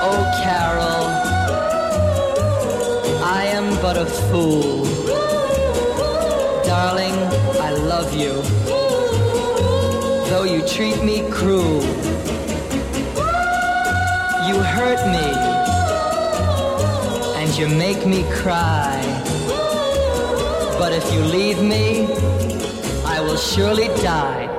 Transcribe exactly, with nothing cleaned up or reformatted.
Oh, Carol, I am but a fool. Darling, I love you, though you treat me cruel. You hurt me, and you make me cry. But if you leave me, I will surely die.